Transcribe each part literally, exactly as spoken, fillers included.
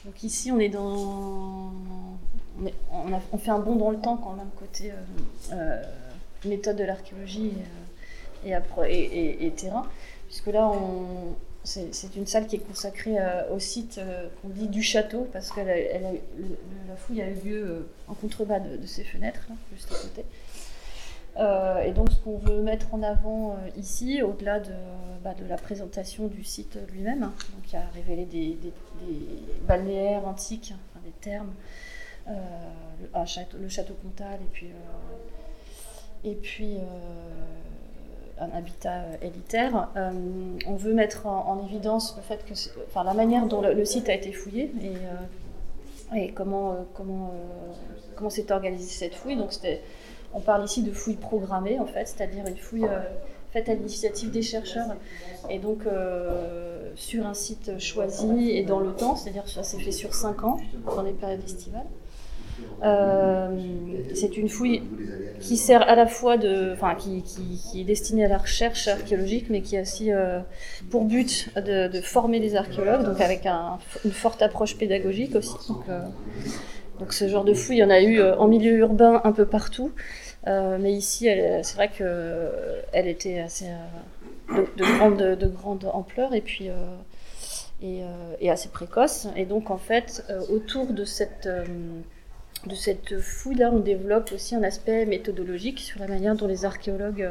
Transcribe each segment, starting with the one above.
Donc ici, on est dans, on, est, on, a, on fait un bond dans le temps quand même côté euh, euh, méthode de l'archéologie et, euh, et, et, et terrain, puisque là, on, c'est, c'est une salle qui est consacrée euh, au site euh, qu'on dit du château, parce que la fouille a eu lieu euh, en contrebas de, de ces fenêtres, là, juste à côté. Euh, et donc, ce qu'on veut mettre en avant euh, ici, au-delà de, bah, de la présentation du site lui-même, hein, donc il y a révélé des, des, des balnéaires antiques, enfin, des thermes, euh, le, château, le château comtal, et puis, euh, et puis euh, un habitat élitaire. Euh, on veut mettre en, en évidence le fait que, enfin, la manière dont le, le site a été fouillé et, euh, et comment, euh, comment, euh, comment s'est organisée cette fouille. Donc, c'était On parle ici de fouilles programmées, en fait, c'est-à-dire une fouille euh, faite à l'initiative des chercheurs, et donc euh, sur un site choisi et dans le temps, c'est-à-dire que ça s'est fait sur cinq ans, dans les périodes estivales. Euh, c'est une fouille qui sert à la fois de, enfin, qui, qui, qui est destinée à la recherche archéologique, mais qui a aussi euh, pour but de, de former des archéologues, donc avec un, une forte approche pédagogique aussi. Donc, euh, Donc ce genre de fouille, il y en a eu en milieu urbain un peu partout, euh, mais ici, elle, c'est vrai qu'elle était assez euh, de, de, grande, de grande ampleur et puis euh, et, euh, et assez précoce. Et donc en fait, euh, autour de cette euh, de cette fouille-là, on développe aussi un aspect méthodologique sur la manière dont les archéologues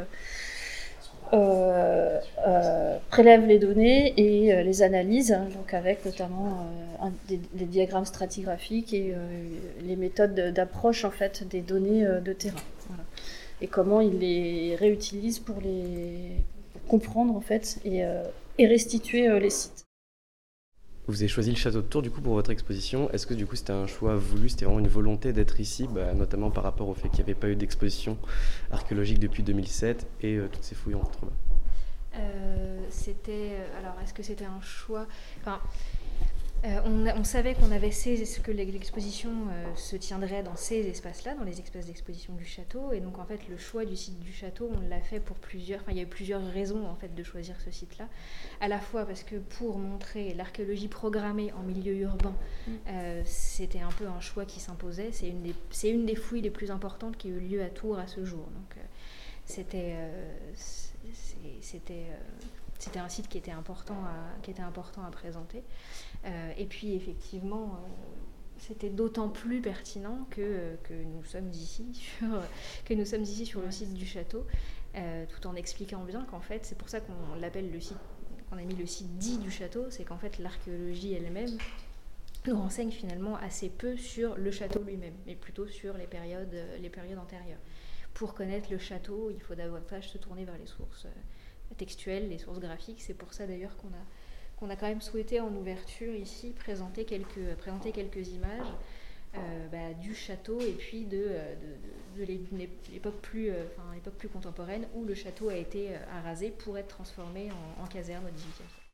Euh, euh, prélève les données et euh, les analyse, hein, donc avec notamment euh, un, des, des diagrammes stratigraphiques et euh, les méthodes d'approche en fait des données euh, de terrain. Voilà. Et comment ils les réutilisent pour les pour comprendre en fait et, euh, et restituer euh, les sites. Vous avez choisi le château de Tours du coup pour votre exposition. Est-ce que du coup c'était un choix voulu, c'était vraiment une volonté d'être ici, bah, notamment par rapport au fait qu'il n'y avait pas eu d'exposition archéologique depuis deux mille sept et euh, toutes ces fouilles en contrebas? euh, C'était alors est-ce que c'était un choix? Enfin, euh, on, on savait qu'on avait ces, que l'exposition euh, se tiendrait dans ces espaces-là, dans les espaces d'exposition du château, et donc en fait le choix du site du château, on l'a fait pour plusieurs. Enfin, il y a eu plusieurs raisons en fait de choisir ce site-là. À la fois parce que pour montrer l'archéologie programmée en milieu urbain, mmh. euh, c'était un peu un choix qui s'imposait. C'est une des, c'est une des fouilles les plus importantes qui a eu lieu à Tours à ce jour. Donc euh, c'était, euh, c'était, euh, c'était un site qui était important à, qui était important à présenter. Euh, et puis effectivement, euh, c'était d'autant plus pertinent que, euh, que nous sommes ici sur, que nous sommes ici sur le site du château, euh, tout en expliquant bien qu'en fait, c'est pour ça qu'on l'appelle le site, qu'on a mis le site dit du château, c'est qu'en fait l'archéologie elle-même nous renseigne finalement assez peu sur le château lui-même, mais plutôt sur les périodes, les périodes antérieures. Pour connaître le château, il faut davantage se tourner vers les sources textuelles, les sources graphiques. C'est pour ça d'ailleurs qu'on a qu'on a quand même souhaité en ouverture ici présenter quelques, présenter quelques images euh, bah, du château et puis de, de, de, de l'époque plus, euh, enfin, l'époque plus contemporaine où le château a été arasé pour être transformé en, en caserne au dix-huitième siècle.